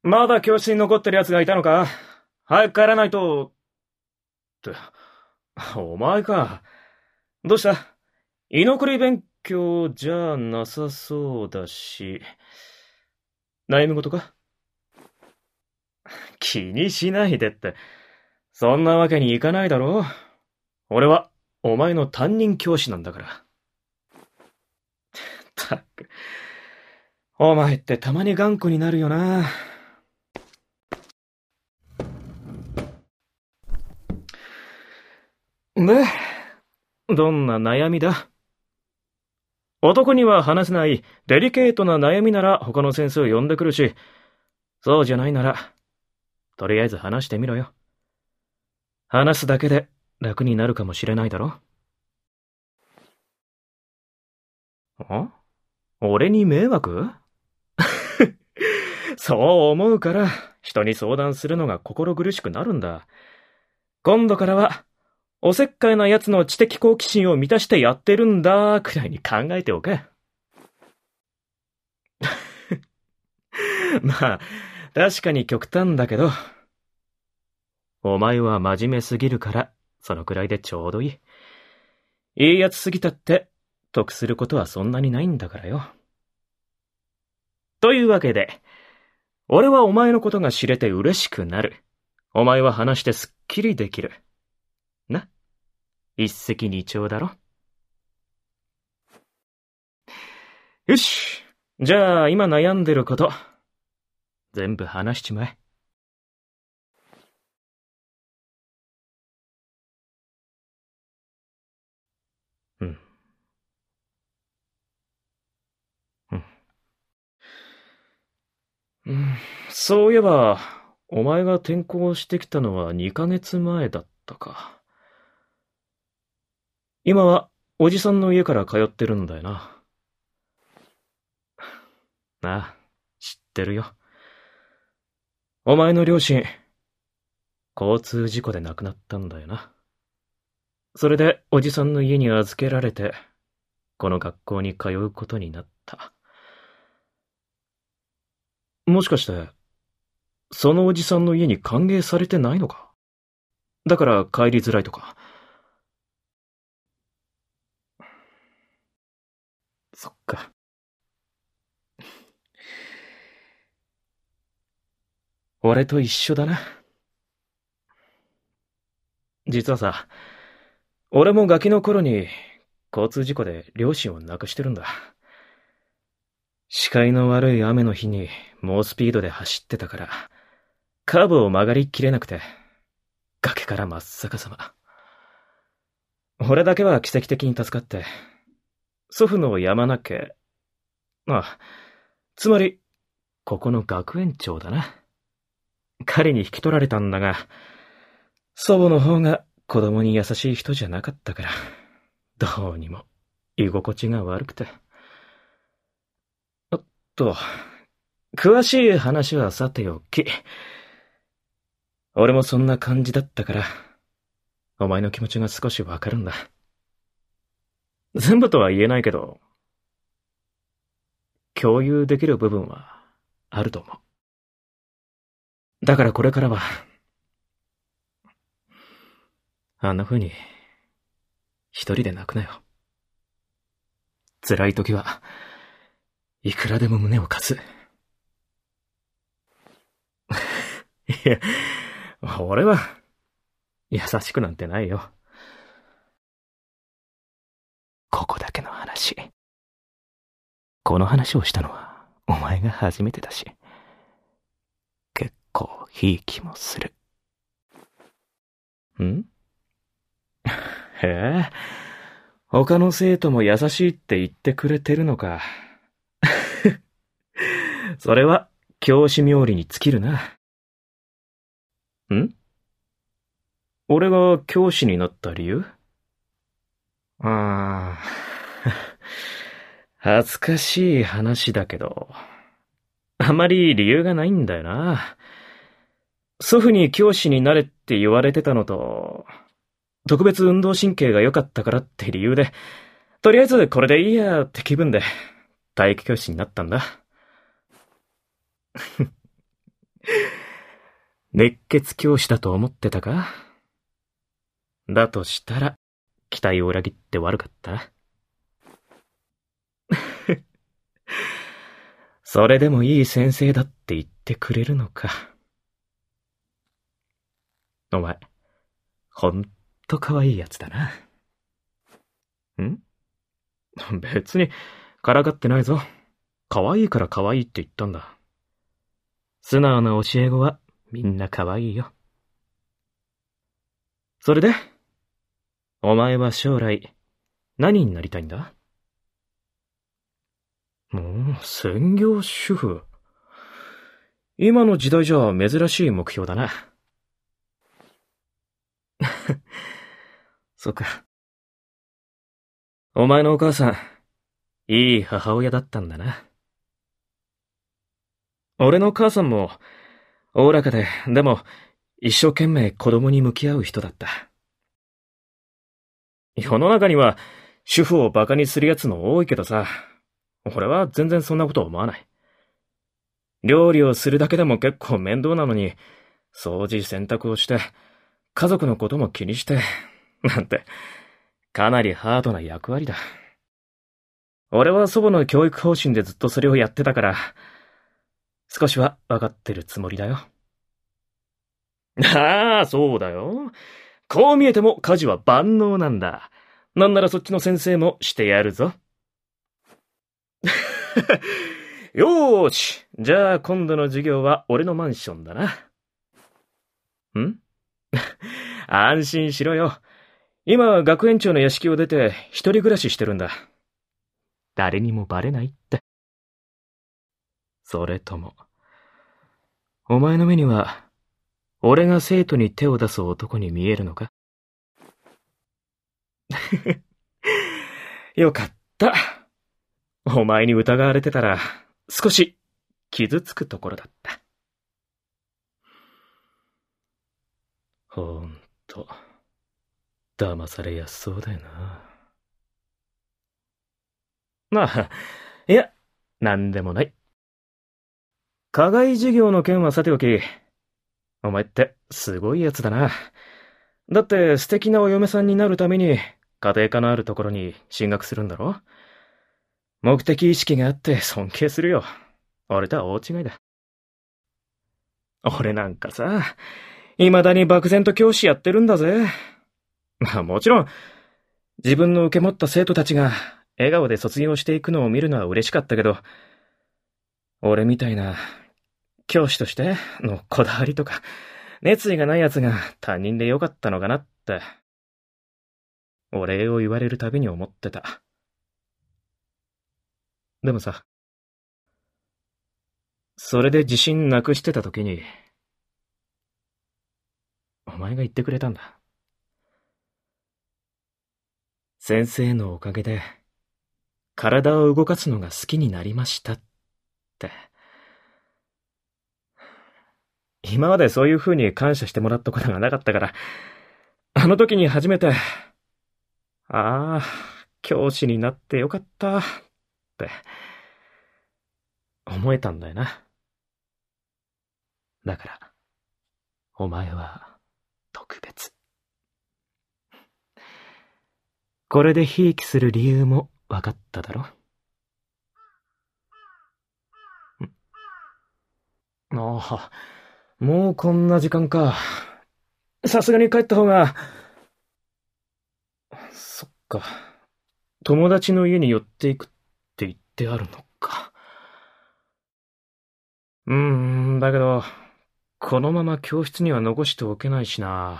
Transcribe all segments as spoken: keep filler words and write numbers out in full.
まだ教室に残ってる奴がいたのか？早く帰らないと。って、お前か。どうした？居残り勉強じゃなさそうだし。悩み事か？気にしないでって。そんなわけにいかないだろう。俺は、お前の担任教師なんだから。ったく。お前ってたまに頑固になるよな。で、どんな悩みだ？男には話せないデリケートな悩みなら他の先生を呼んでくるし、そうじゃないなら、とりあえず話してみろよ。話すだけで楽になるかもしれないだろ。ん？俺に迷惑？そう思うから、人に相談するのが心苦しくなるんだ。今度からは、おせっかいな奴の知的好奇心を満たしてやってるんだ、くらいに考えておけ。まあ、確かに極端だけど、お前は真面目すぎるから、そのくらいでちょうどいい。いいやつすぎたって、得することはそんなにないんだからよ。というわけで、俺はお前のことが知れて嬉しくなる。お前は話してすっきりできる。な？一石二鳥だろ。よし。じゃあ、今悩んでること、全部話しちまえ。うん。うん。うん。そういえば、お前が転校してきたのはにかげつまえだったか。今は、おじさんの家から通ってるんだよな。ああ、知ってるよ。お前の両親、交通事故で亡くなったんだよな。それで、おじさんの家に預けられて、この学校に通うことになった。もしかして、そのおじさんの家に歓迎されてないのか？だから帰りづらいとか。そっか。俺と一緒だな。実はさ、俺もガキの頃に交通事故で両親を亡くしてるんだ。視界の悪い雨の日に猛スピードで走ってたから、カーブを曲がりきれなくて、崖から真っ逆さま。俺だけは奇跡的に助かって、祖父の山名家、あ、つまり、ここの学園長だな。彼に引き取られたんだが、祖母の方が子供に優しい人じゃなかったから、どうにも居心地が悪くて。おっと、詳しい話はさておき。俺もそんな感じだったから、お前の気持ちが少しわかるんだ。全部とは言えないけど、共有できる部分はあると思う。だからこれからは、あんな風に、一人で泣くなよ。辛い時は、いくらでも胸を貸す。いや、俺は、優しくなんてないよ。ここだけの話。この話をしたのは、お前が初めてだし、結構いい気もする。ん？へえ、他の生徒も優しいって言ってくれてるのか。それは、教師冥利に尽きるな。ん？俺が教師になった理由？ああ、恥ずかしい話だけど、あまり理由がないんだよな。祖父に教師になれって言われてたのと、特別運動神経が良かったからって理由で、とりあえずこれでいいやって気分で体育教師になったんだ。 熱血教師だと思ってたか？だとしたら、期待を裏切って悪かったな。それでもいい先生だって言ってくれるのか。お前、ほんと可愛いやつだな。ん？別に、からかってないぞ。可愛いから可愛いって言ったんだ。素直な教え子はみんな可愛いよ。それで、お前は将来、何になりたいんだ？もう、専業主婦。今の時代じゃ珍しい目標だな。そっか。お前のお母さん、いい母親だったんだな。俺の母さんも、おおらかで、でも、一生懸命子供に向き合う人だった。世の中には、主婦をバカにする奴も多いけどさ、俺は全然そんなこと思わない。料理をするだけでも結構面倒なのに、掃除洗濯をして、家族のことも気にして、なんて、かなりハードな役割だ。俺は祖母の教育方針でずっとそれをやってたから、少しは分かってるつもりだよ。ああ、そうだよ。こう見えても家事は万能なんだ。なんならそっちの先生もしてやるぞ。よーし。じゃあ今度の授業は俺のマンションだな。ん？安心しろよ。今は学園長の屋敷を出て一人暮らししてるんだ。誰にもバレないって。それとも、お前の目には、俺が生徒に手を出す男に見えるのか？よかった。お前に疑われてたら、少し傷つくところだった。ほんと、騙されやすそうだよな。まあ、いや、なんでもない。課外授業の件はさておき、お前ってすごいやつだな。だって素敵なお嫁さんになるために家庭科のあるところに進学するんだろ？目的意識があって尊敬するよ。俺とは大違いだ。俺なんかさ、未だに漠然と教師やってるんだぜ。まあもちろん、自分の受け持った生徒たちが笑顔で卒業していくのを見るのは嬉しかったけど、俺みたいな教師としてのこだわりとか熱意がない奴が担任でよかったのかなって、お礼を言われるたびに思ってた。でもさ、それで自信なくしてた時に、お前が言ってくれたんだ。先生のおかげで、体を動かすのが好きになりましたって。今までそういう風に感謝してもらったことがなかったから、あの時に初めて、ああ、教師になってよかった、って、思えたんだよな。だから、お前は、特別。これでひいきする理由も分かっただろ？ああ、もうこんな時間か。さすがに帰った方が。そっか。友達の家に寄っていくって言ってあるのか。うーん、だけど、このまま教室には残しておけないしな。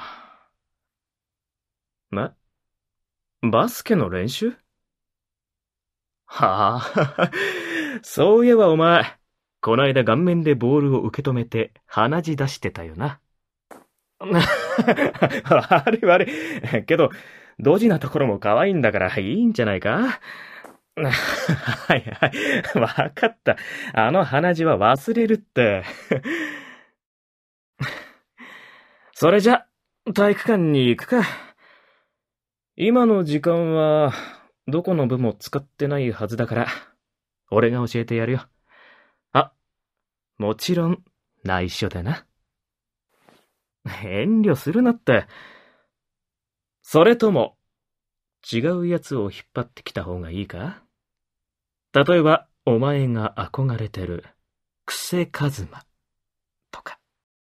え？バスケの練習？はあ、そういえばお前、こないだ顔面でボールを受け止めて鼻血出してたよな。悪い悪い。けど、ドジなところも可愛いんだからいいんじゃないか？はいはい。わかった。あの鼻血は忘れるって。それじゃ、体育館に行くか。今の時間は、どこの部も使ってないはずだから、俺が教えてやるよ。あ、もちろん、 内緒でな。遠慮するなって。それとも、違うやつを引っ張ってきた方がいいか？例えば、お前が憧れてる、クセカズマ、とか。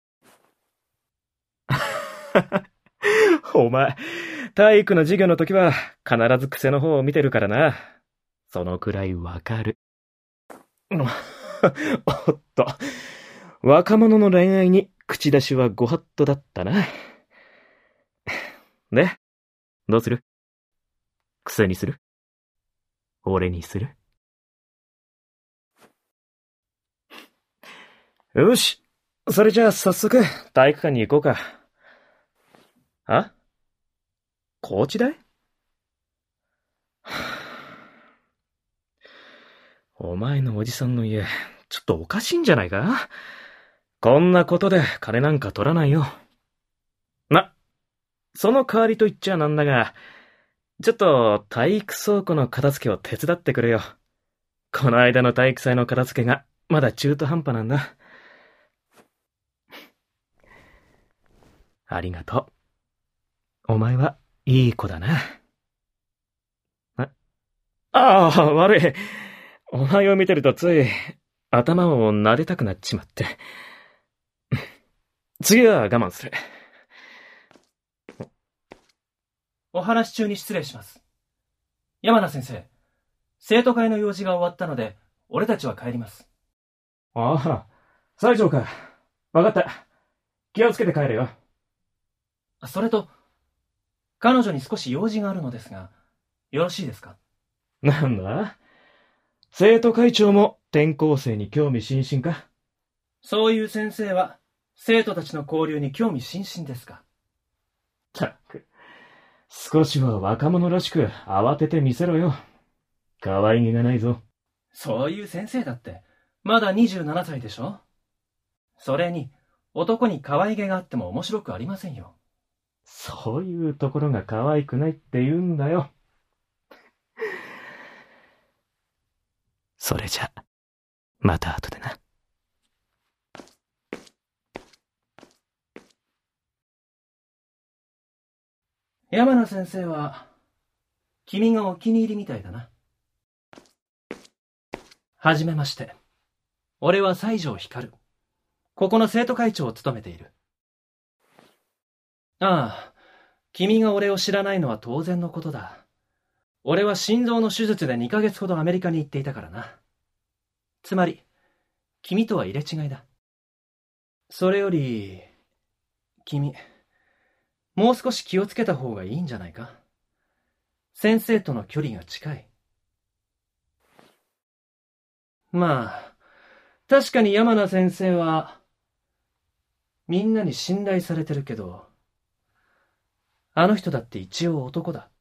お前、体育の授業の時は必ずクセの方を見てるからな。そのくらいわかる。おっと、若者の恋愛に口出しはご法度だったな。で、どうする？クセにする？俺にする？よし、それじゃあ早速体育館に行こうか。あ？コーチ代？お前のおじさんの家、ちょっとおかしいんじゃないか？こんなことで金なんか取らないよ。ま、その代わりと言っちゃなんだが、ちょっと体育倉庫の片付けを手伝ってくれよ。この間の体育祭の片付けがまだ中途半端なんだ。ありがとう。お前はいい子だな。あ、ああ、悪い。お前を見てるとつい頭を撫でたくなっちまって。次は我慢する。 お話中に失礼します。山名先生、生徒会の用事が終わったので、俺たちは帰ります。 ああ、西条か。わかった。気をつけて帰れよ。 それと、彼女に少し用事があるのですが、よろしいですか？ なんだ？生徒会長も転校生に興味津々か？ そういう先生は、生徒たちの交流に興味津々ですか？ ったく、少しは若者らしく慌ててみせろよ。可愛げがないぞ。 そういう先生だって、まだにじゅうななさいでしょ？それに、男に可愛げがあっても面白くありませんよ。 そういうところが可愛くないって言うんだよ。それじゃ、また後でな。 山名先生は、君がお気に入りみたいだな。はじめまして。俺は西条光。ここの生徒会長を務めている。ああ、君が俺を知らないのは当然のことだ。俺は心臓の手術でにかげつほどアメリカに行っていたからな。つまり、君とは入れ違いだ。それより、君、もう少し気をつけた方がいいんじゃないか？先生との距離が近い。まあ、確かに山名先生は、みんなに信頼されてるけど、あの人だって一応男だ。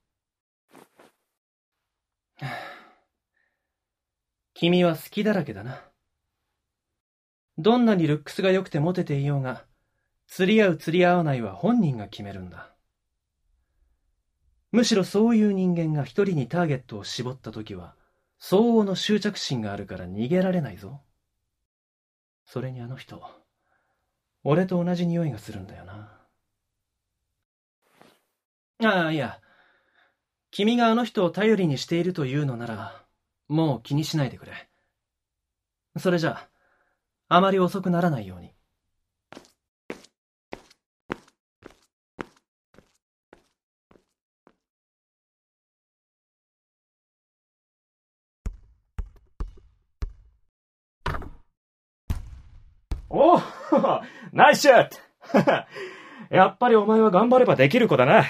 君は好きだらけだな。どんなにルックスが良くてモテていようが、釣り合う釣り合わないは本人が決めるんだ。むしろそういう人間が一人にターゲットを絞ったときは、相応の執着心があるから逃げられないぞ。それにあの人、俺と同じ匂いがするんだよな。ああ、いや、君があの人を頼りにしているというのなら、もう気にしないでくれ。それじゃあ、あまり遅くならないように。 おおナイスショットやっぱりお前は頑張ればできる子だな。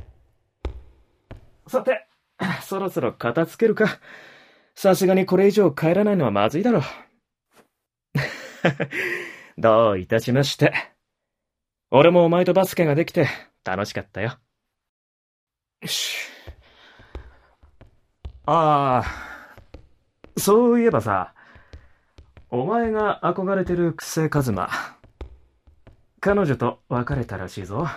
さて、そろそろ片付けるか。さすがにこれ以上帰らないのはまずいだろう。どういたしまして。俺もお前とバスケができて楽しかったよ。よし。ああ、そういえばさ、お前が憧れてるクセカズマ、彼女と別れたらしいぞ。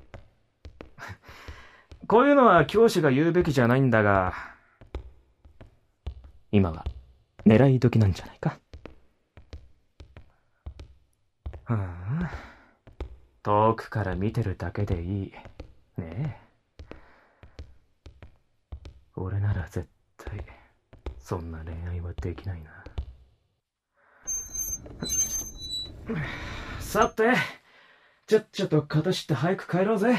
こういうのは教師が言うべきじゃないんだが、今は狙い時なんじゃないか。 はあ、遠くから見てるだけでいい。ねえ。俺なら絶対、そんな恋愛はできないな。さて、ちょっちょと片して早く帰ろうぜ。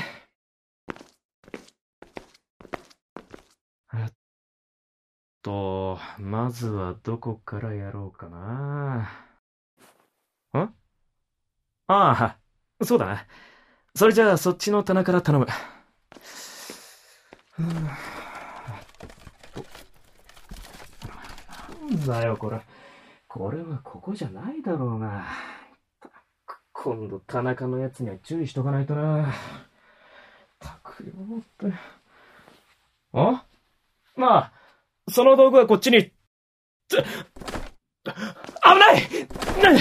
えっと、まずはどこからやろうかな。ん？ああ、そうだな。それじゃあそっちの棚から頼む。なんだよこれ。これはここじゃないだろうな。今度田中のやつには注意しとかないとな。たくよって。あ？まあ、その道具はこっちに。危ないな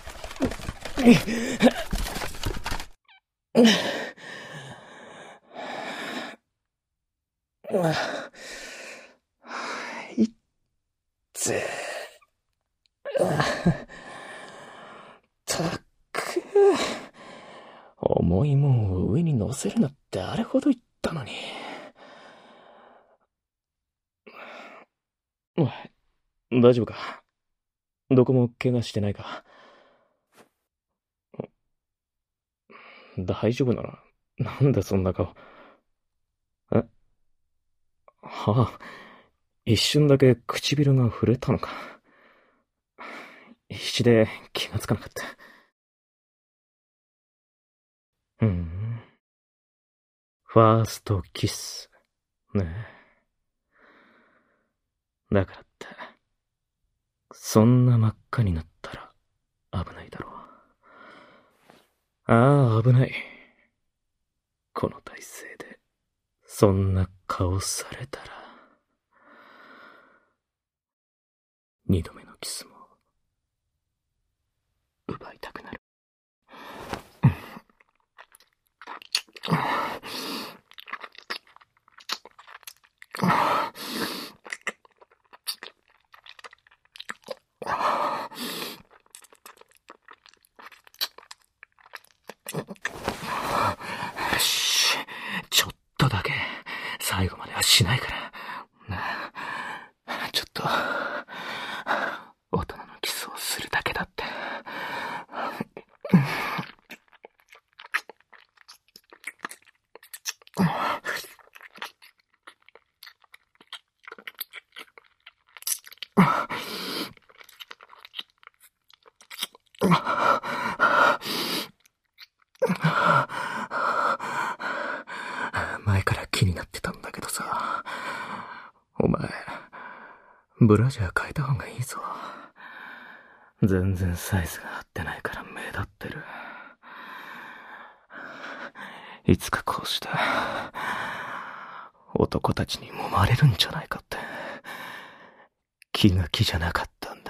いっつたく、重いもんを上に乗せるなってあれほど言ったのに。おい、大丈夫か？どこも怪我してないか？大丈夫なら、なんでそんな顔。え？はあ、一瞬だけ唇が触れたのか。必死で気がつかなかった。うん。ファーストキス。ねえ。だからって、そんな真っ赤になったら危ないだろう。ああ、危ない。この体勢で、そんな顔されたら、二度目のキスも、奪いたくなる。よし、ちょっとだけ、最後まではしないから。ちょっと、大人のキスをするだけだって。前から気になってたんだけどさ、お前、ブラジャー変えた方がいいぞ。全然サイズが合ってないから目立ってる。いつかこうして男たちに揉まれるんじゃないかって気が気じゃなかったんだ。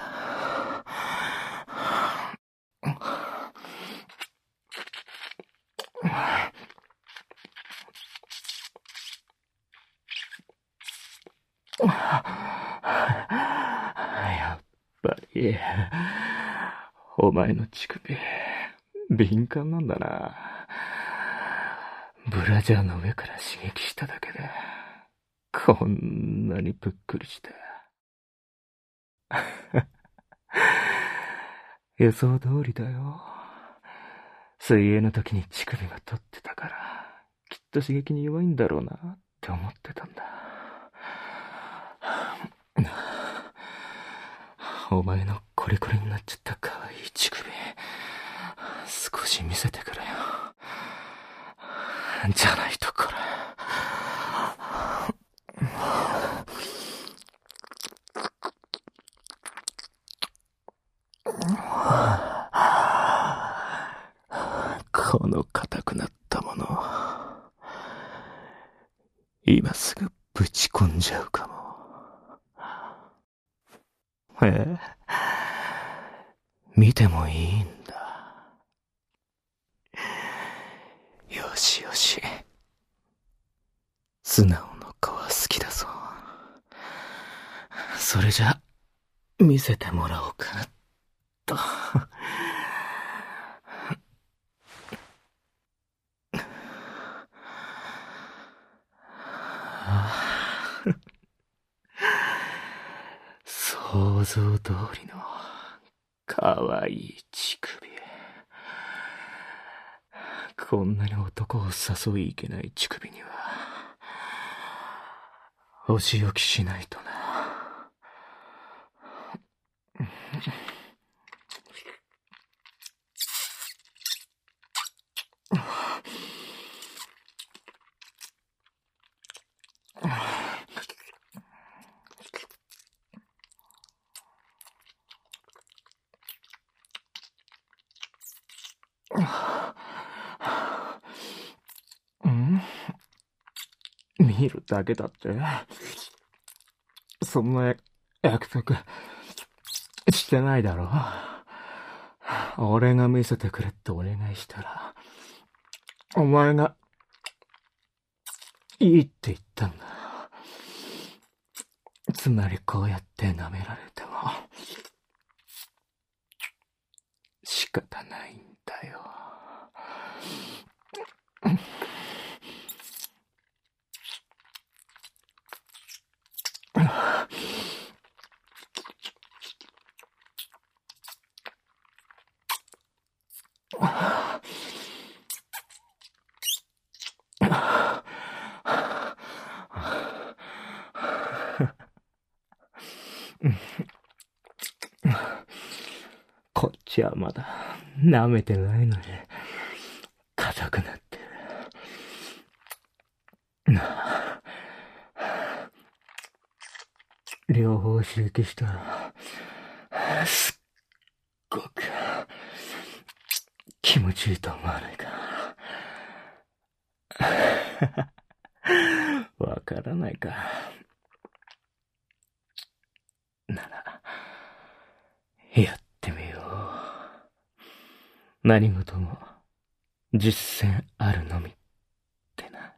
やっぱりお前の乳首敏感なんだな。ブラジャーの上から刺激しただけでこんなにぷっくりして。予想通りだよ。水泳の時に乳首が立ってたからきっと刺激に弱いんだろうなって思ってたんだ。お前のコリコリになっちゃった可愛い乳首少し見せてくれよ。じゃないとこれこの硬くなったもの今すぐぶち込んじゃうかも。ええ、見てもいいんだ。よしよし、素直の子は好きだぞ。それじゃ見せてもらおうかと。 想像通りのかわいい乳首。こんなに男を誘いいけない乳首にはお仕置きしないとな。ん？見るだけだって？そんな約束してないだろ。俺が見せてくれってお願いしたら、お前がいいって言ったんだ。つまりこうやって舐められても仕方ないんだよ。こっちはまだ舐めてないのに硬くなってる。両方刺激したらすっごく気持ちいいと思わないか。わからないか。ならやってみよう。何事も実践あるのみってな。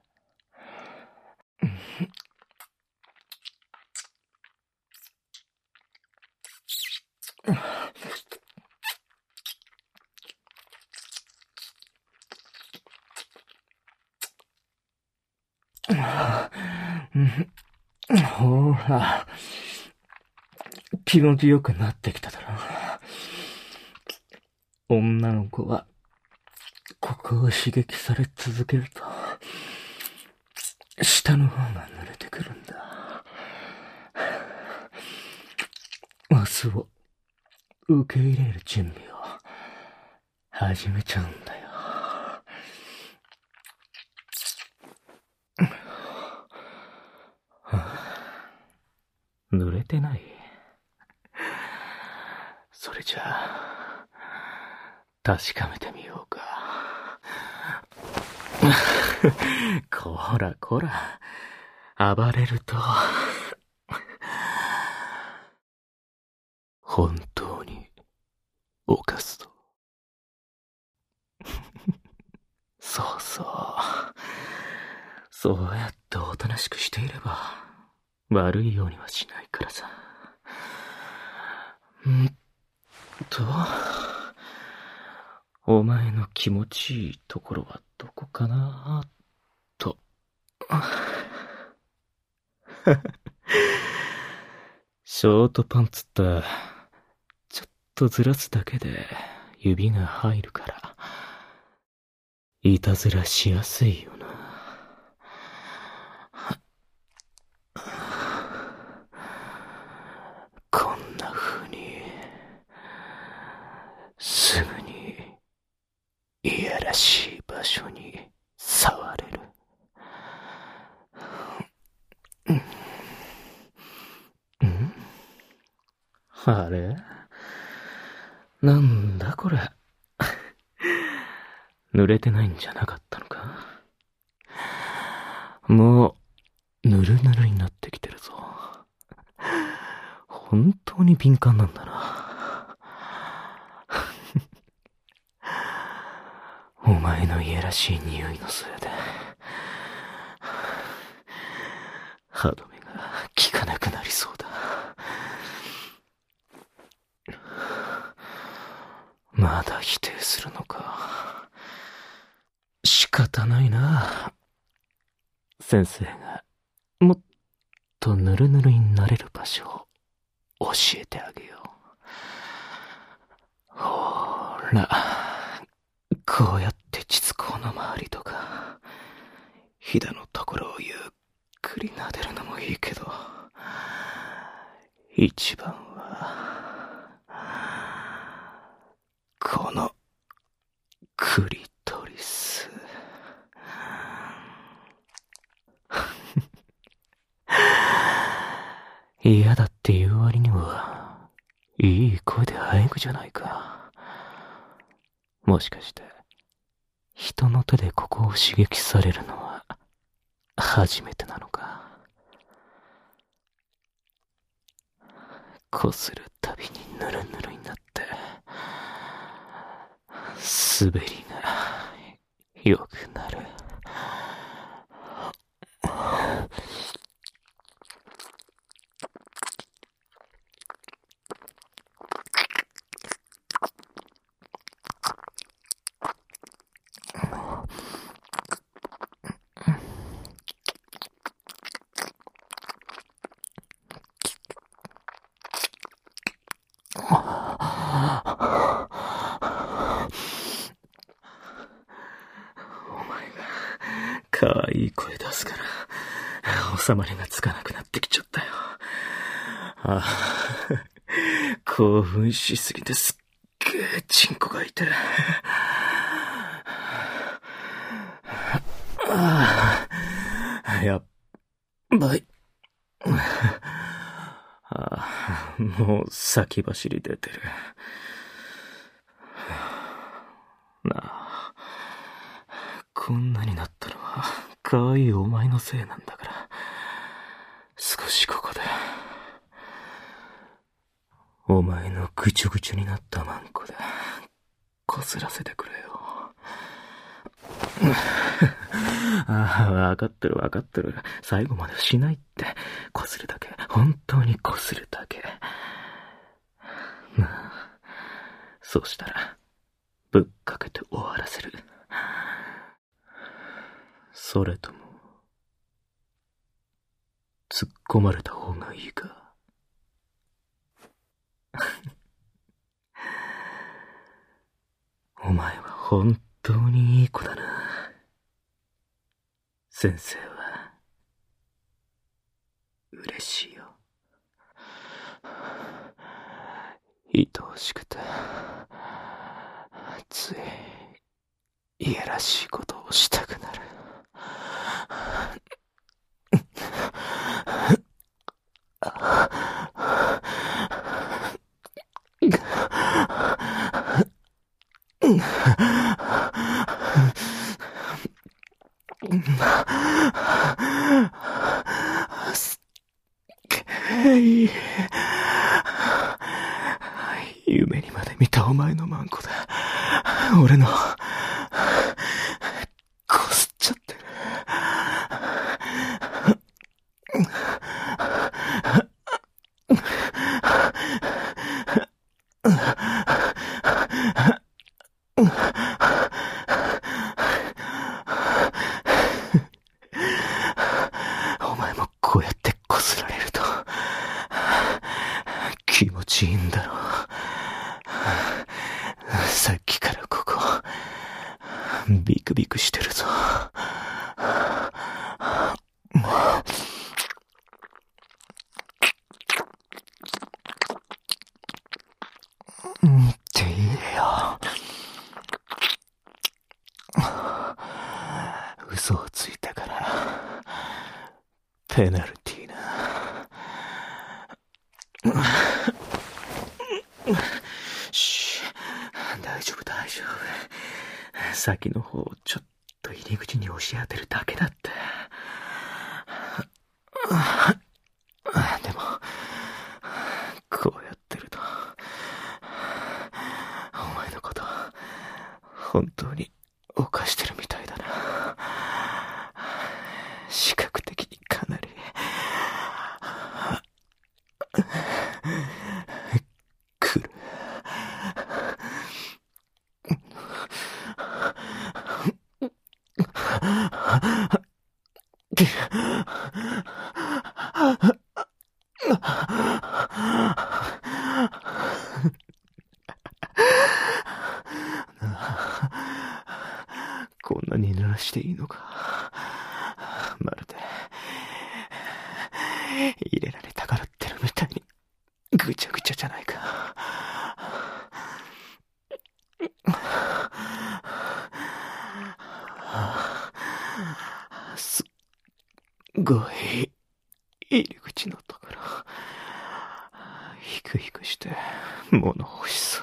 ほら、気持ちよくなってきただろう。女の子はここを刺激され続けると下の方が濡れてくるんだ。明日を受け入れる準備を始めちゃうんだよ。濡れてない？それじゃあ確かめてみようか。こらこら、暴れると本当に犯すと。そうそう、そうやっておとなしくしていれば悪いようにはしないからさ。んとお前の気持ちいいところはどこかなと。ショートパンツってちょっとずらすだけで指が入るからいたずらしやすいよな。こんな風にすぐにいやらしい場所に触れる。ん？あれ？なんだこれ。濡れてないんじゃなかったのか。もうぬるぬるになってきてるぞ。本当に敏感なんだな。お前のいやらしい匂いのせいで歯止めが効かなくなりそうだ。まだ否定するのか。仕方ないな。先生がもっとぬるぬるになれる場所を教えてあげよう。ほーら、こうやって膣口の周りとか、ひだのところをゆっくり撫でるのもいいけど、一番は、この、クリトリス。嫌だって言う割には、いい声で喘ぐじゃないか。もしかして、人の手でここを刺激されるのは、初めてなのか。こするたびにぬるぬるになって、滑りが良くなる。かわいい声出すから、収まりがつかなくなってきちゃったよ。ああ、興奮しすぎてすっげえチンコが痛い。ああ、やっばい。ああ、もう先走り出てる。なあ、こんなになったのはかわいいお前のせいなんだから、少しここでお前のぐちゅぐちゅになったマンコでこすらせてくれよ。ああ、わかってるわかってる。最後までしないって。こするだけ。本当にこするだけ。なあ、そうしたらぶっかけて終わらせる。それとも突っ込まれた方がいいか。お前は本当にいい子だな。先生は嬉しいよ。愛おしくてついいやらしいことをしたくなる。すっげえいい。夢にまで見たお前のマンコだ。俺のこすっちゃってる。お前もこうやってこすられると気持ちいいんだろう。さっきからここビクビクしてるぞ。って言えよ。嘘をついたからペナルティーな。シュ、大丈夫大丈夫。先の方をちょっと入り口に押し当てるだけだって。でもこうやってるとお前のこと本当に犯してるみたいだな。視覚的にかなり来る。 こんなに濡らしていいのか。まるで入れられたがらってるみたいにぐちゃぐちゃじゃないか。すっごい入り口のところひくひくして物欲しそう。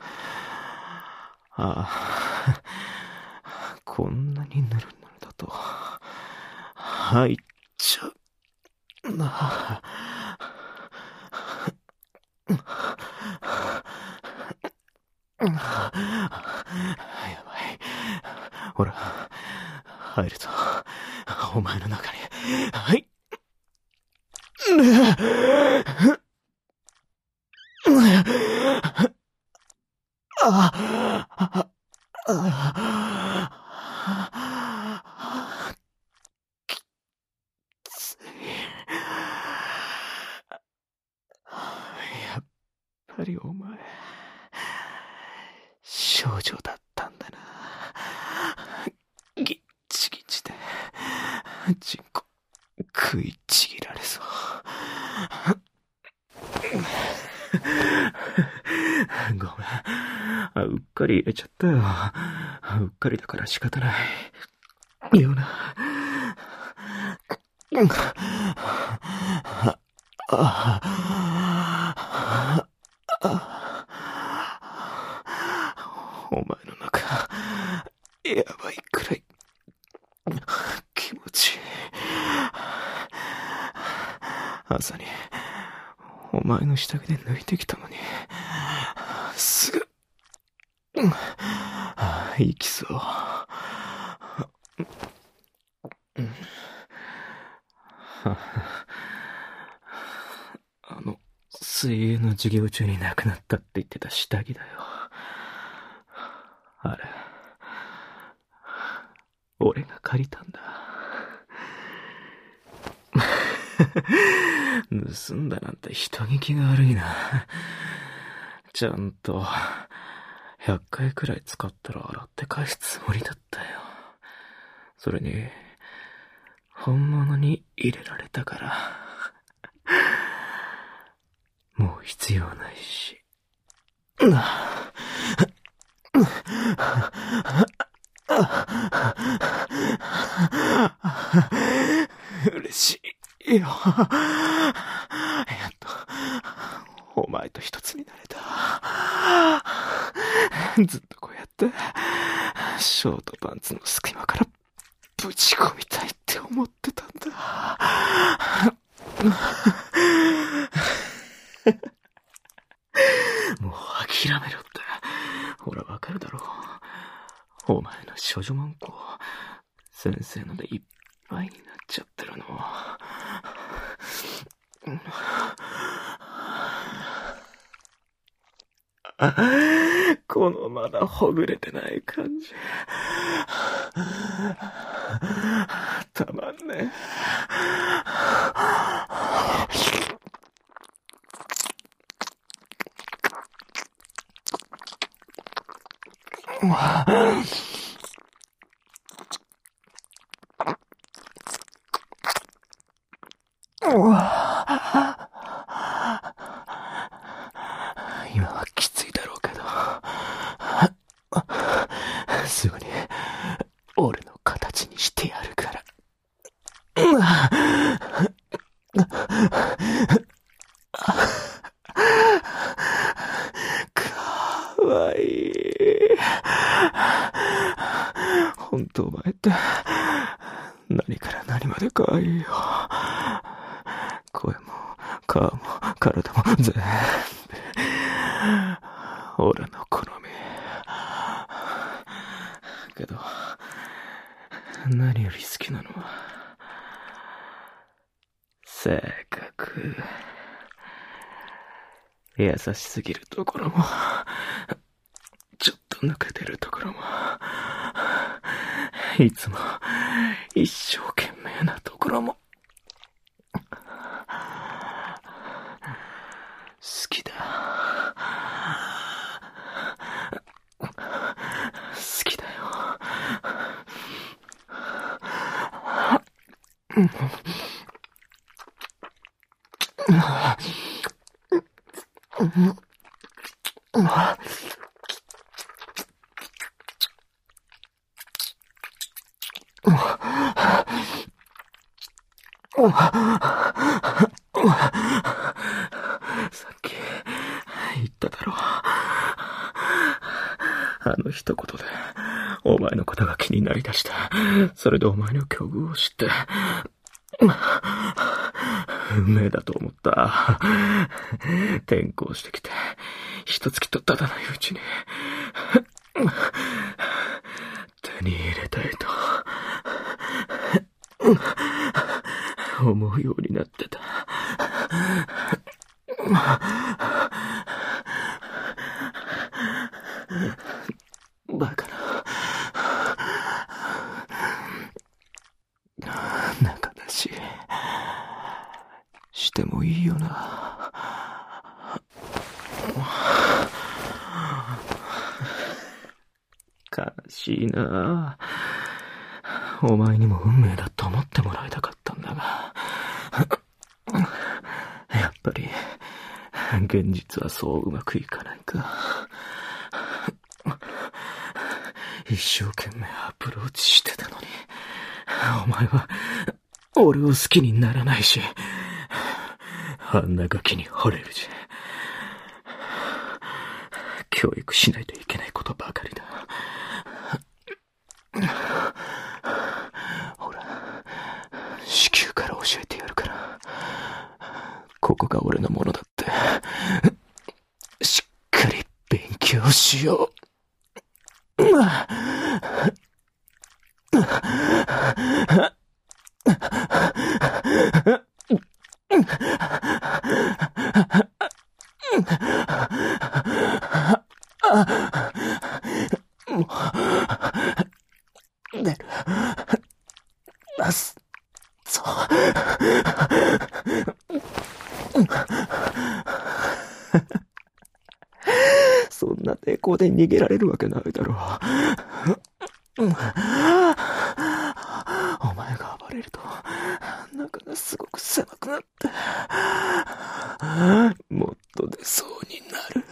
ああ、こんなにぬるぬるだと入っちゃうな。やばい。ほら、入るぞ。お前の中に。はい。ああ、ああ、きつい。やっぱりお前、少女だったんだな。ギッチギチで、チンコ、食いちぎられそう。ごめん。うっかり入れちゃったよ。うっかりだから仕方ない。よな。ああ、お前の中、やばいくらい気持ちいい。朝にお前の下着で抜いてきたのに、すぐ、うん、行きそう。うん、あの、水泳の授業中になくなったって言ってた下着だよ。あれ、俺が借りたんだ。盗んだなんて人聞きが悪いな。ちゃんとひゃっかいくらい使ったら洗って返すつもりだったよ。それに本物に入れられたからもう必要ないし。嬉しいよ。やっとお前と一つになれた。ずっとこうやってショートパンツの隙間からぶち込みたいって思ってたんだ。もう諦めろって。ほらわかるだろう。お前の少女マンコ先生のでいっぱいになっちゃってるの。このまだほぐれてない感じ、たまんね今はきついだろうけど、すぐに俺の形にしてやるから。かわいい。本当お前って何から何までかわいいよ。声も顔も体も全部俺の好み。けど何より好きなのは性格。優しすぎるところもちょっと抜けてるところも、いつも一生懸命なところころも、好きだ。好きだよ。さっき言っただろう。あの一言でお前のことが気になりだした。それでお前の境遇を知って運命だと思った。転校してきて一月と経たないうちに手に入れたいと思うようになってた。バカな。仲だししてもいいよな。悲しいな。お前にも運命だと思ってもらいたかったんだが、やっぱり現実はそううまくいかないか。一生懸命アプローチしてたのに、お前は俺を好きにならないし、あんなガキに惚れるし、教育しないといけないことばかりだ。ほら、子宮から教えてやるから、ここが俺のものだって、しっかり勉強しよう。もう寝る。ますそう。そんな抵抗で逃げられるわけないだろう。お前が暴れると中がすごく狭くなってもっと出そうになる。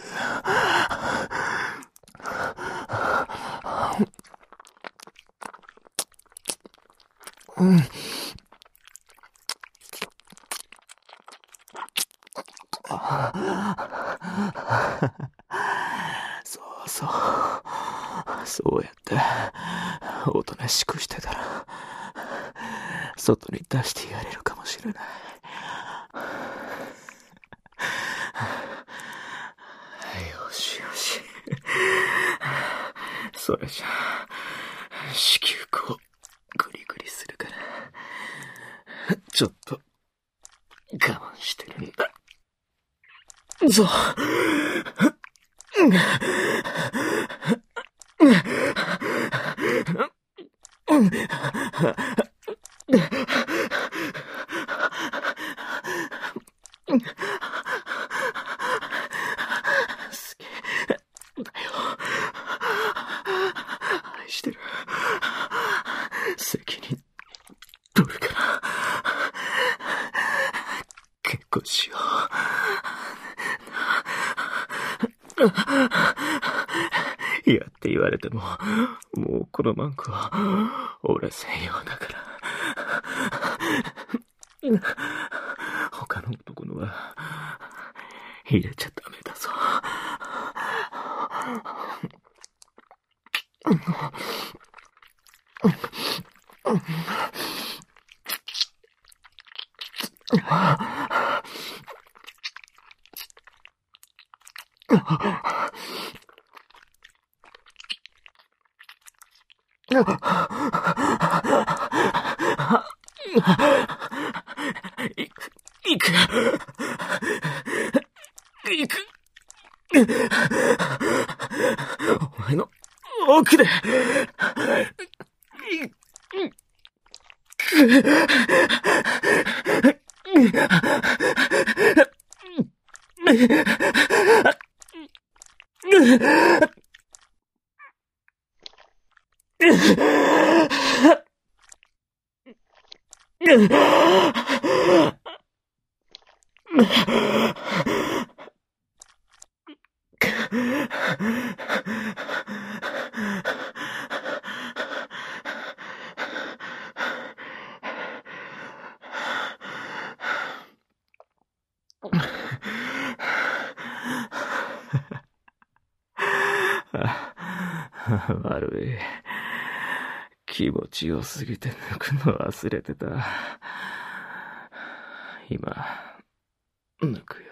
うん。そうそう。そうやっておとなしくしてたら外に出してやれるかもしれない。よしよし。それじゃ子宮口グリグリするからちょっと我慢してるんだぞ。好きだよ。愛してる。責任取るから結婚しよう。いやって言われてももうこのマンコは俺専用だから。他の男のは入れちゃダメだぞ。いく、いく、いく。お前の奥で、いく。 悪い。気持ちよすぎて抜くの忘れてた。今、抜くよ。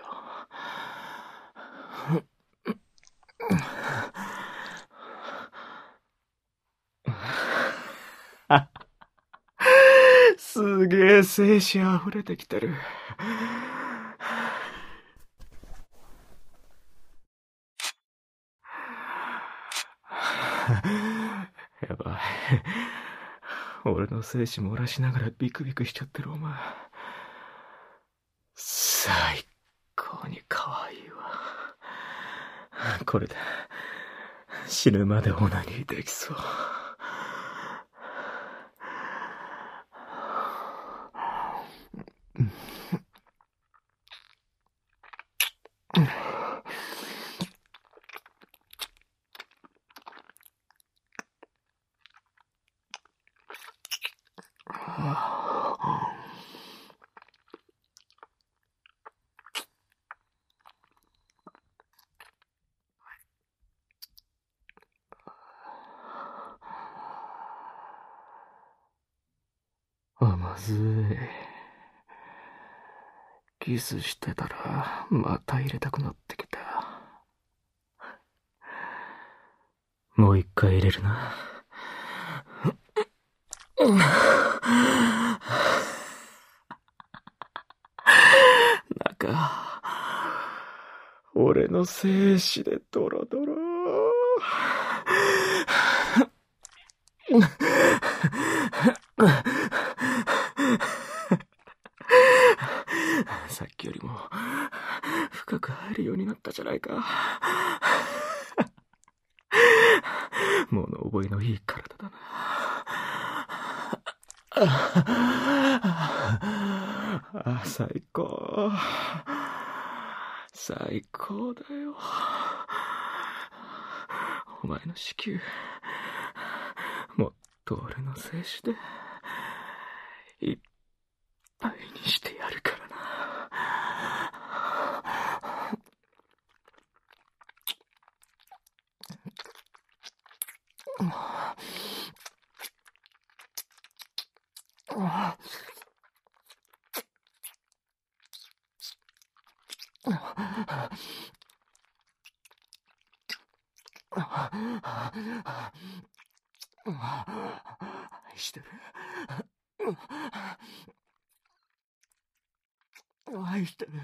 すげえ精子溢れてきてる。やばい。俺の精子漏らしながらビクビクしちゃってるお前。最高に可愛いわ。これで死ぬまでオナニーできそう。あ、まずい。キスしてたらまた入れたくなってきた。もう一回入れるな。中、俺の精子でドロドロ。さっきよりも深く入るようになったじゃないか。物覚えのいい体だな。あ、最高。最高だよ。お前の子宮、もっと俺の精子でいっぱいにしてやるからな。愛してる。愛してる。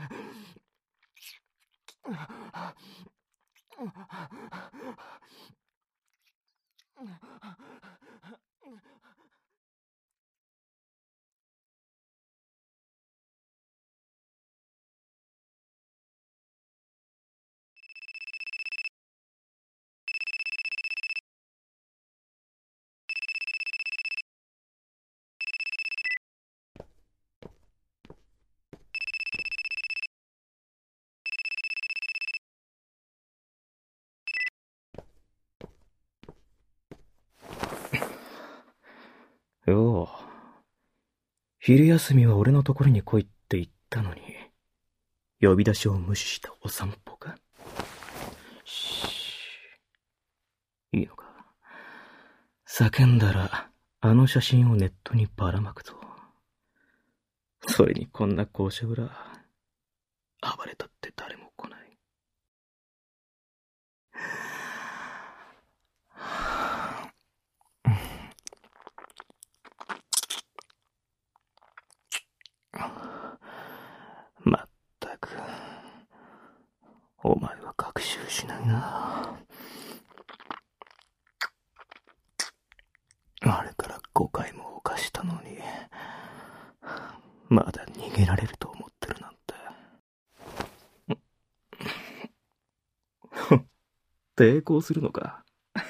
よう。昼休みは俺のところに来いって言ったのに、呼び出しを無視したお散歩か。しー。いいのか。叫んだら、あの写真をネットにばらまくぞ。それにこんな校舎裏、暴れたって誰も来ない。まったく、お前は学習しないな。あれからごかいも犯したのに、まだ逃げられると思ってるなんて。抵抗するのか。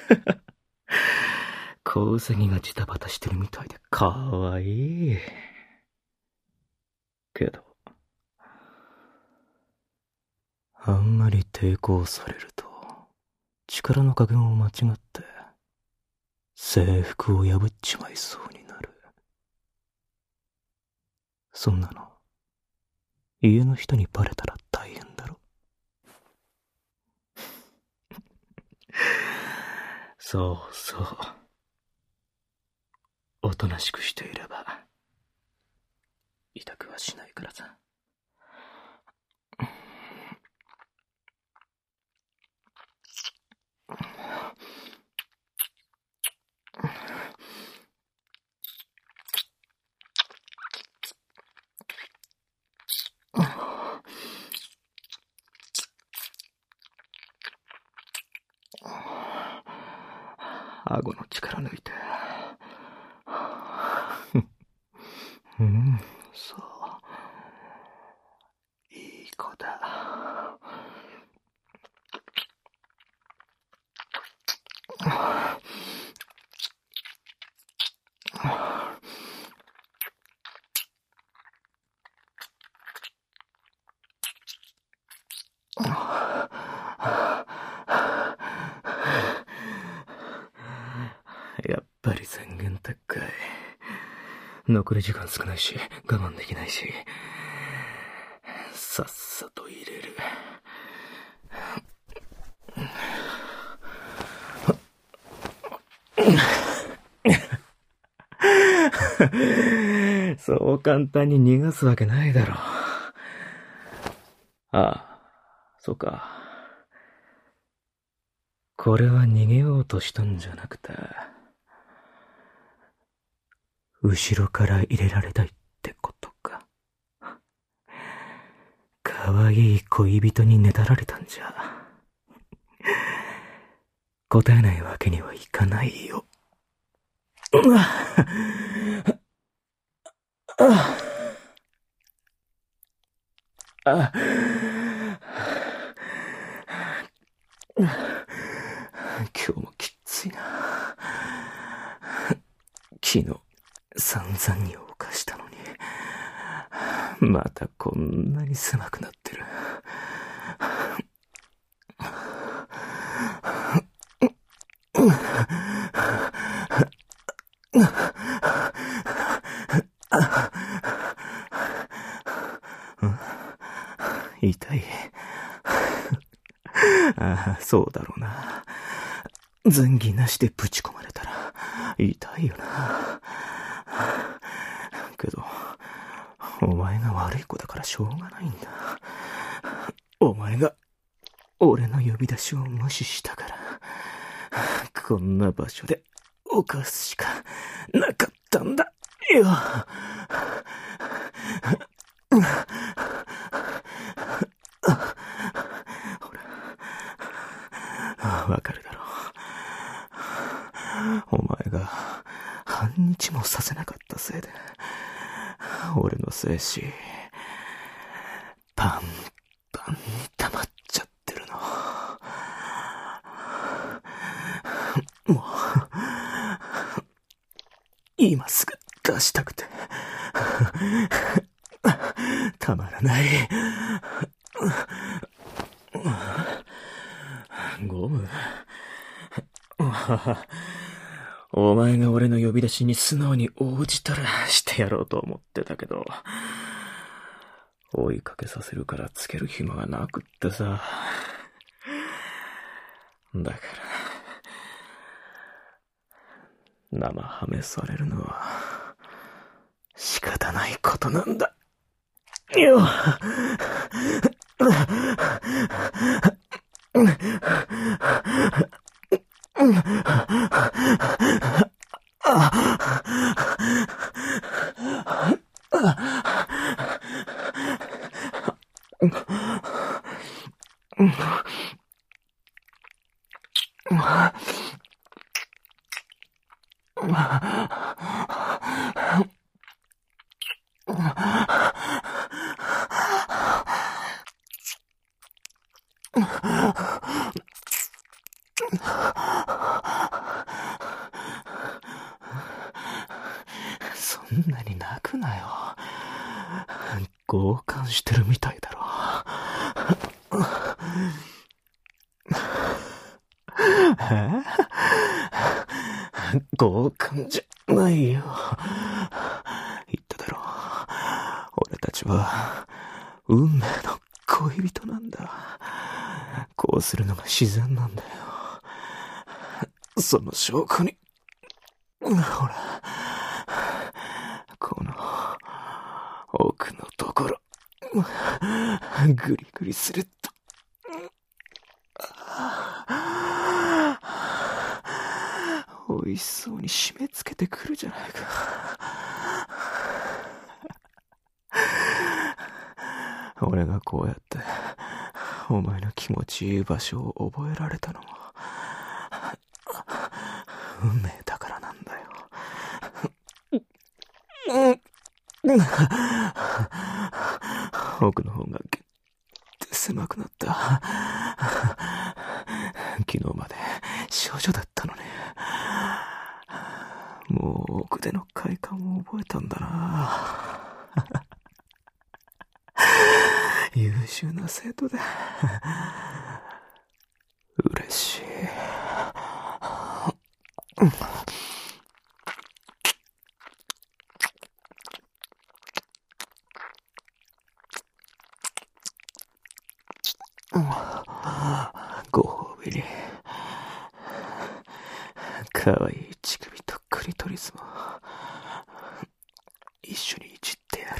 子ウサギがジタバタしてるみたいでかわいい。 けど、あんまり抵抗されると、力の加減を間違って、制服を破っちまいそうになる。そんなの、家の人にバレたら大変だろ。そうそう。おとなしくしていれば、痛くはしないからさ。顎の力抜いて。うん、そう。いい子だ。やっぱり全言高い。残り時間少ないし、我慢できないし、さっさと入れる。そう簡単に逃がすわけないだろう。ああ、そうか。これは逃げようとしたんじゃなくて、後ろから入れられたいってことか。かわいい恋人にねだられたんじゃ。答えないわけにはいかないよ。あ今日もきっついな。昨日散々に犯したのに、またこんなに狭くなってる。痛い。ああ、そうだろうな。前儀なしでぶち込まれたら痛いよな。けど、お前が悪い子だからしょうがないんだ。お前が俺の呼び出しを無視したから、こんな場所で犯すしかなかったんだよ。ほら、わかるだろう。お前が半日もさせなかったせいで、俺の精子パンパンに溜まっちゃってるの。もう今すぐ出したくてたまらない。ゴムお前が俺の呼び出しに素直に応じたらしてやろうと思ってたけど、追いかけさせるからつける暇がなくってさ。だから生ハメされるのは仕方ないことなんだよ。そんなに泣くなよ。 強姦してるみたいだろ。え強姦じゃないよ。言っただろ。俺たちは運命の恋人なんだ。こうするのが自然なんだよ。その証拠に、ほら、この奥のところ、グリグリすると、美味しそうに締め付けてくるじゃないか。俺がこうやってお前の気持ちいい場所を覚えられたのも運命だからなんだよ。奥の方がギュッて狭くなった。昨日まで少女だったのね。もう奥での快感を覚えたんだな。優秀な生徒で嬉しい。ご褒美にかわいい乳首とクリトリスも一緒にいじってやる。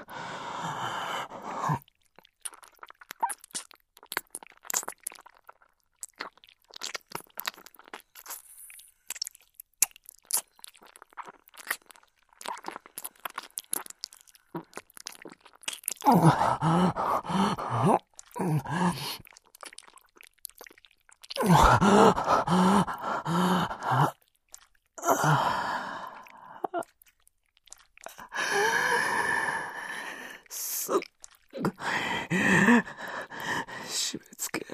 すっごい締め付け。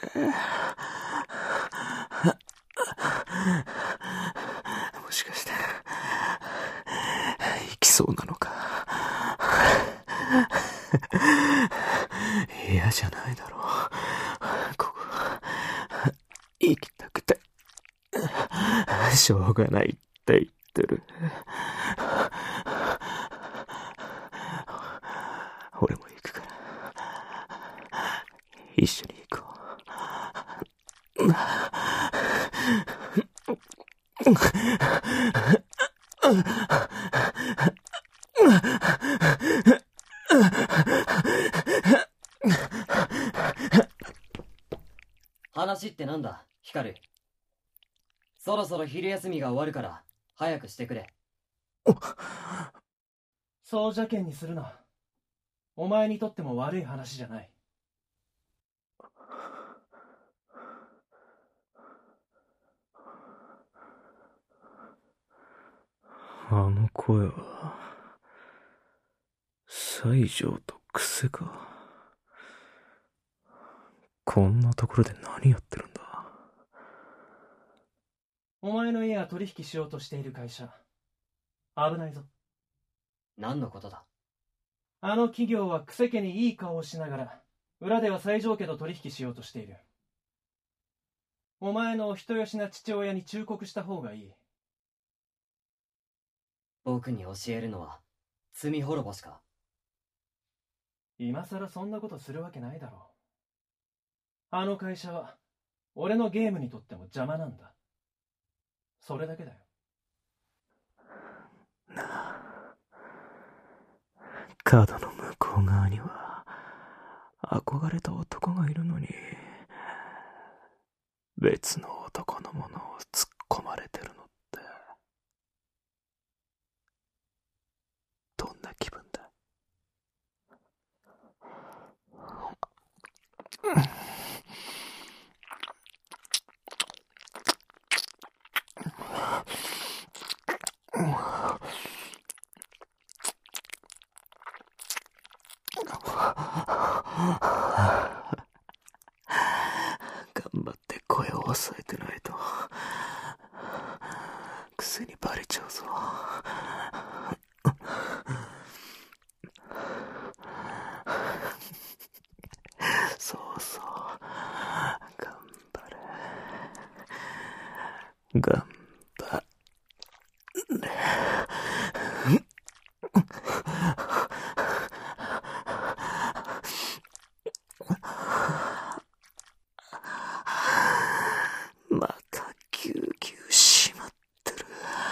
もしかして行きそうなのか。嫌じゃないだろう。ここ行きたくてしょうがないって言ってる。俺も行くから一緒に行こう。 話ってなんだ、ヒカル。そろそろ昼休みが終わるから早くしてくれ。 そう邪険にするな。お前にとっても悪い話じゃない。 あの声は西条と癖か。こんなところで何やってるんだ。 お前の家が取引しようとしている会社、危ないぞ。 何のことだ。 あの企業は癖家にいい顔をしながら裏では西条家と取引しようとしている。お前のお人よしな父親に忠告した方がいい。 僕に教えるのは罪滅ぼしか。 今さらそんなことするわけないだろう。あの会社は俺のゲームにとっても邪魔なんだ。それだけだよ。 なあ、カードの向こう側には憧れた男がいるのに別の男のものを突っ込まれてるのってどんな気分だ。頑張って声を抑えてないと癖にバレちゃうぞ。 頑張れ。またぎゅうぎゅうしまってる。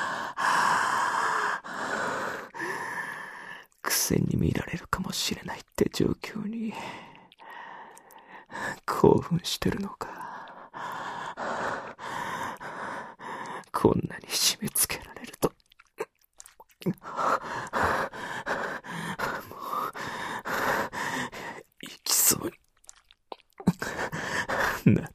癖に見られるかもしれないって状況に興奮してるのか。こんなに締め付けられるともう行きそうになる。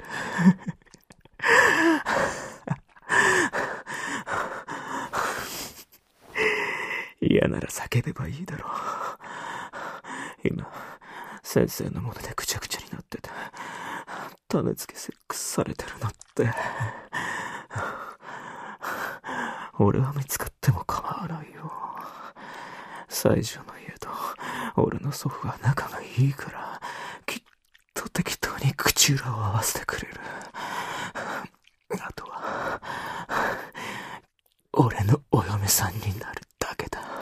嫌なら叫べばいいだろう。今先生のものでぐちゃぐちゃになってて種付けセックスされてるのって。俺は見つかっても構わないよ。西条の家と俺の祖父は仲がいいからきっと適当に口裏を合わせてくれる。あとは俺のお嫁さんになるだけだ。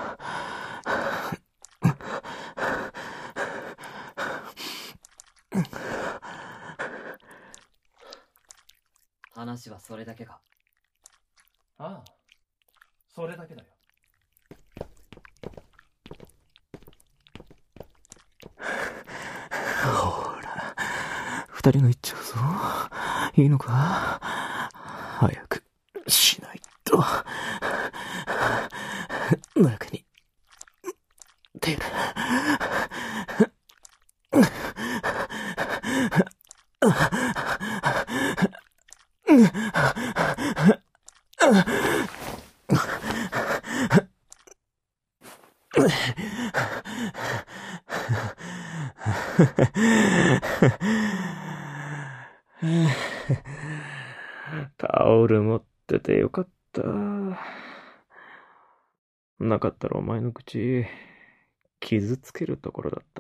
話はそれだけか。 ああ、それだけだよ。 ほら、二人が行っちゃうぞ。いいのか？早くしないと。中に出る。タオル持っててよかった。なかったらお前の口傷つけるところだった。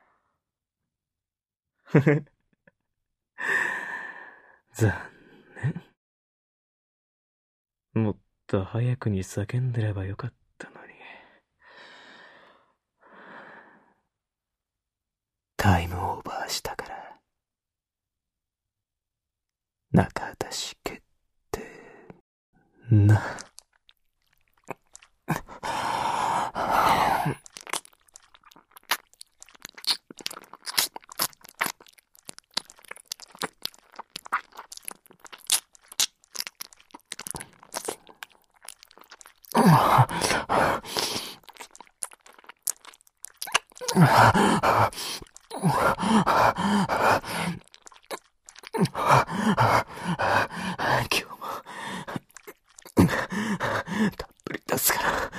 残念。もっと早くに叫んでればよかったのに。タイムオーバーしたから中出し決定な。今日もたっぷり出すから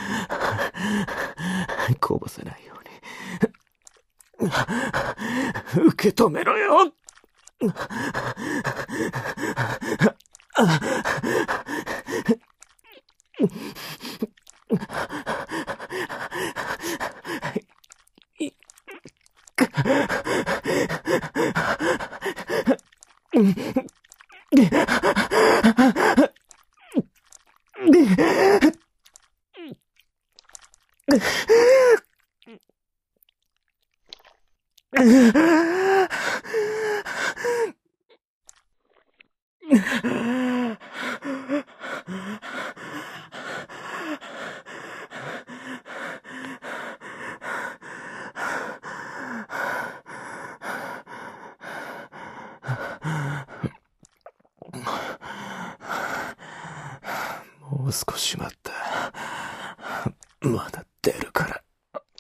こぼさないように受け止めろよ。もう少し待った。まだ出るから。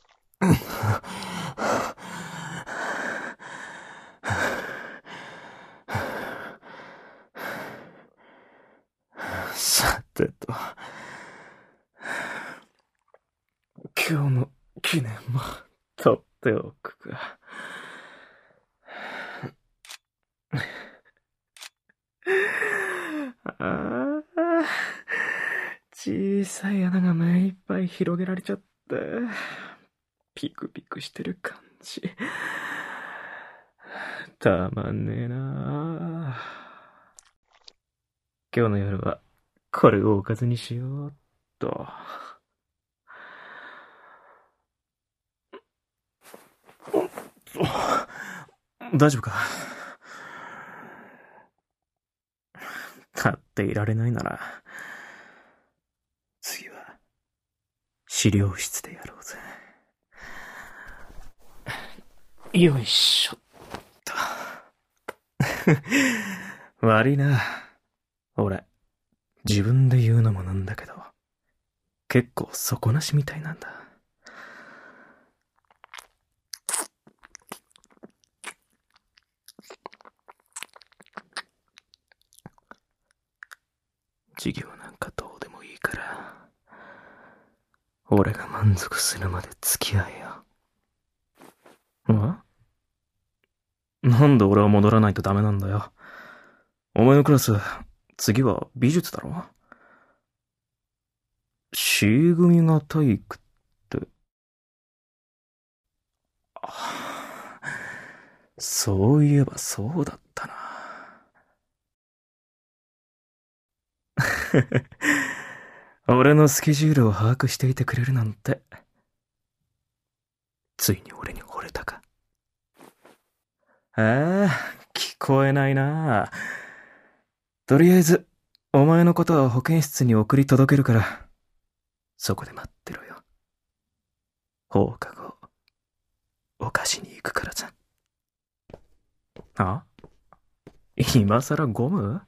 さてと、今日の記念も取っておくか。ああ、小さい穴が目いっぱい広げられちゃって、ピクピクしてる感じ。たまんねえな。 今日の夜はこれをおかずにしようっと。大丈夫か？立っていられないなら、次は資料室でやろうぜ。よいしょっと。悪いな。俺、自分で言うのもなんだけど、結構底なしみたいなんだ。授業なんかどうでもいいから、俺が満足するまで付き合えよ。え？なんで俺は戻らないとダメなんだよ。お前のクラス、次は美術だろ？ C 組が体育って。あ、そういえばそうだったな。俺のスケジュールを把握していてくれるなんて。ついに俺に惚れたか。ああ、聞こえないな。とりあえず、お前のことは保健室に送り届けるから、そこで待ってろよ。放課後、お菓子に行くからさ。あ？今さらゴム？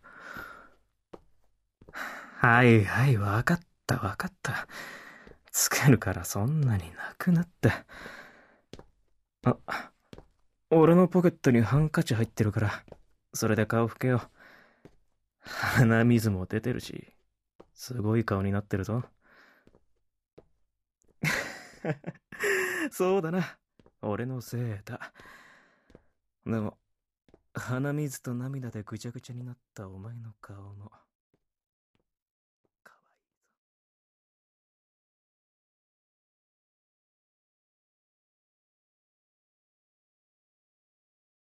はいはい、わかったわかった。作るからそんなに泣くなって。あ、俺のポケットにハンカチ入ってるから、それで顔拭けよ。鼻水も出てるし、すごい顔になってるぞ。そうだな。俺のせいだ。でも、鼻水と涙でぐちゃぐちゃになったお前の顔も、